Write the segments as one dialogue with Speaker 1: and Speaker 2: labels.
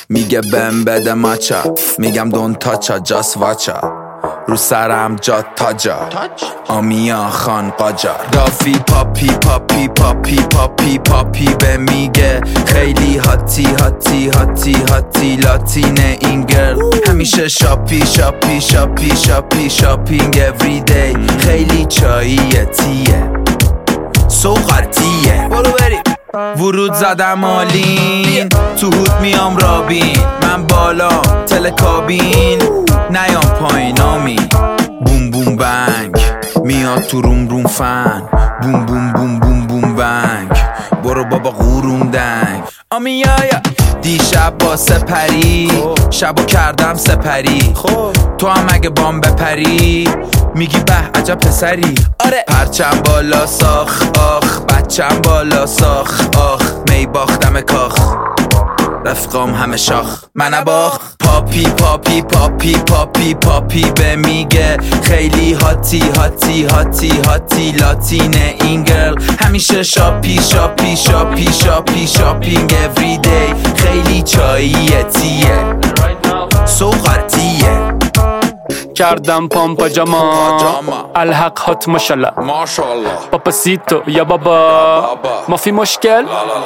Speaker 1: میگه بهم بده ماچا، میگم دون تاچا جاس واچا، رو سرم جا تاجا آمیا خان قاجار. دافی پاپی پاپی پاپی پاپی پاپی به میگه خیلی هاتی هاتی هاتی هاتی لاتینه این گرل. همیشه شاپی شاپی شاپی شاپی شاپینگ everyday. خیلی چاییه تیه سوغرتیه. برو بریم. ورود زدم آلین تو هود میام رابین. من بالا تلکابین نیام پایینامی. بوم بوم بنگ میاد تو روم روم فن. بوم بوم بوم بوم بوم بنگ برو بابا غورون دنگ. آمیایا دیشب با سپری شبو کردم سپری. تو هم اگه بام بپری میگی به عجب پسری. آره پرچم بالا ساخ آخ بچم بالا ساخ آخ. می باختم کاخ رفقام همه شاخ من باخ. پاپی پاپی پاپی پاپی پاپی به میگه خیلی هاتی هاتی هاتی هاتی لاتینه این گرل. همیشه شاپی شاپی شاپی شاپی شاپینگ everyday. خیلی چاییه تیه سوغرتیه.
Speaker 2: کردم پامپا جاما الحق هات ماشالله پاپاسیتو یا بابا ما فی مشکل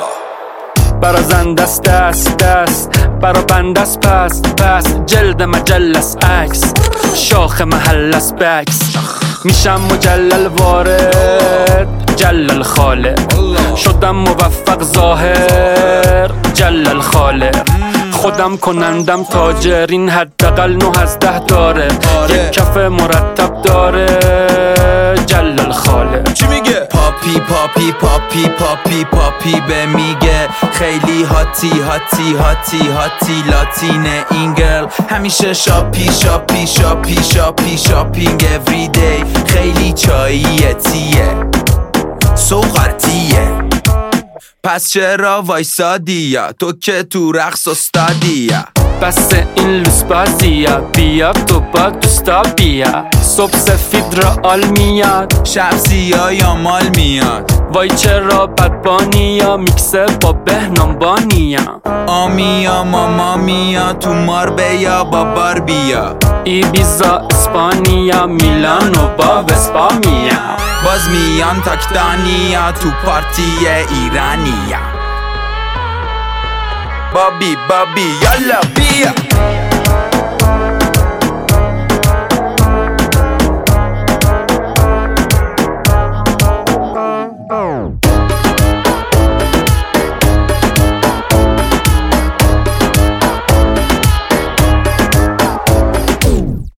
Speaker 2: برا زندست دست دست برا بندست پس پس. جلد مجلس عکس شاخ محلس بکس. میشم مجلل وارد جلل خالق. شدم موفق ظاهر جلل خالق. خودم کنندم تاجر این حداقل 9 از 10 داره. یک کف مرتب داره جلل خالق.
Speaker 1: چی میگه؟ پاپی پاپی پاپی پاپی پاپی به میگه خیلی هاتی هاتی هاتی هاتی لاتینه این گرل. همیشه شاپی شاپی شاپی شاپی شاپینگ everyday. خیلی چاییه تیه سوغرتیه. پس چرا وایسادی یا تو که تو رقص استادی یا؟
Speaker 2: بس این لوس بازیه بیا تو با دوستا بیا. صبح سفید را آل میاد
Speaker 1: شب سیاه یا مال میاد.
Speaker 2: وای چرا بدبانی یا میکسه با بهنام بانیا.
Speaker 1: آمیا ماما میا تو ماربیا با باربیا.
Speaker 2: ایبیزا اسپانیا میلانو با وسپامیا.
Speaker 1: باز میان تاکتانیا تو پارتی ایرانیا. بابی بابی یالا بیا.